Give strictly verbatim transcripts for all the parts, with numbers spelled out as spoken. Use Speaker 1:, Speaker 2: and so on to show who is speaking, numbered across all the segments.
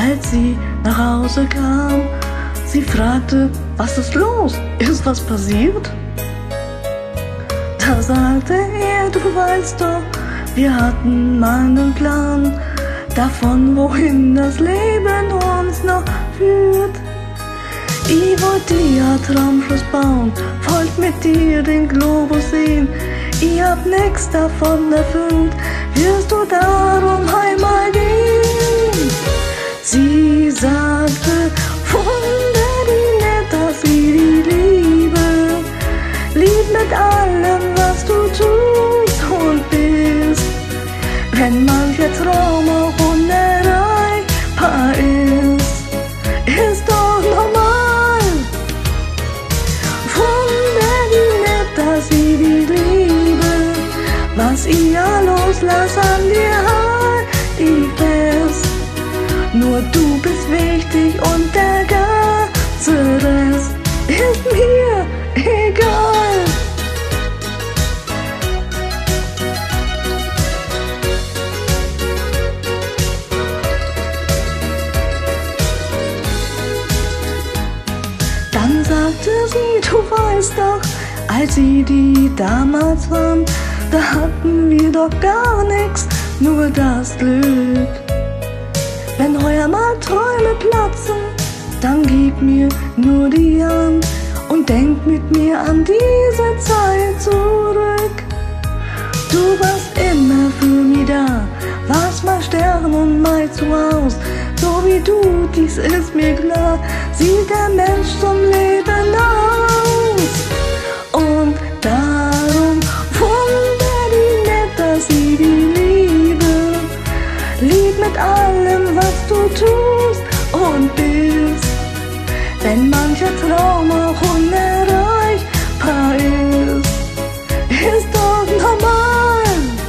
Speaker 1: als sie nach Hause kam. Sie fragte, was ist los? Ist was passiert? Da sagte er, du weißt doch, wir hatten mal einen Plan davon, wohin das Leben uns noch führt. Ich wollt dir Traumschloss bauen, wollt mit dir den Globus sehen. Ich hab nix davon erfüllt, wirst du darum heimmal gehen? Sie sagte, Wunder, die nett, dass sie die Liebe liebt mit allem, was du tust und bist. Wenn mancher Traum auch unerreichbar ist, ist doch normal. Wunder, die nett, dass sie die Liebe, was ihr loslass an dir halt, die fest. Nur du bist wichtig und der ganze Rest ist mir egal. Dann sagte sie, du weißt doch, als sie die damals waren, da hatten wir doch gar nix, nur das Glück. Wenn heuer mal Träume platzen, dann gib mir nur die Hand und denk mit mir an diese Zeit zurück. Du warst immer für mich da, warst mal Stern und mal zu Haus. So wie du, dies ist mir klar, sieht der Mensch zum Leben aus. Und darum wunder die nett, dass sie die Liebe liebt mit allem, was du tust und bist. Wenn mancher Traum auch unerreichbar ist, ist doch normal.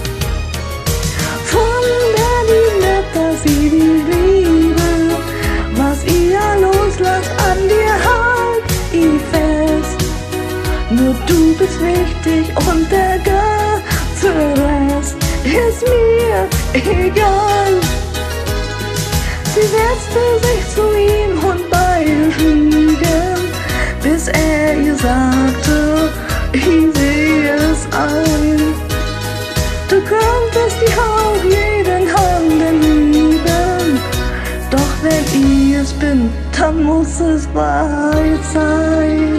Speaker 1: Wunder die nett, dass sie die Liebe, was ihr loslasst an dir halt, ich fest. Nur du bist wichtig und der ganze Rest ist mir egal. Sie setzte sich zu ihm und beide schwiegen, bis er ihr sagte, ich sehe es ein. Du könntest dich auch jeden Handel lieben, doch wenn ich es bin, dann muss es Wahrheit sein.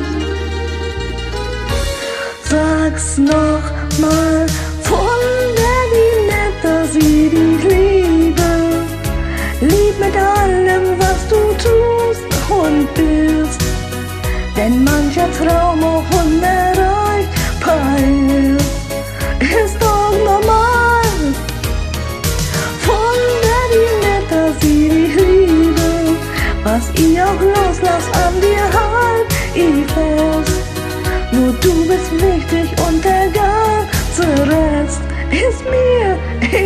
Speaker 1: Sag's noch mal, wunder wie nett, dass sie dich liebe, lieb mit allem, was du tust und bist. Denn mancher Traum auch unerreichbar ist, ist doch normal. Wunder wie nett, dass sie dich liebe, was ihr auch loslasst an dir halt, ich fest. Nur du bist wichtig und der ganze Rest ist mir egal.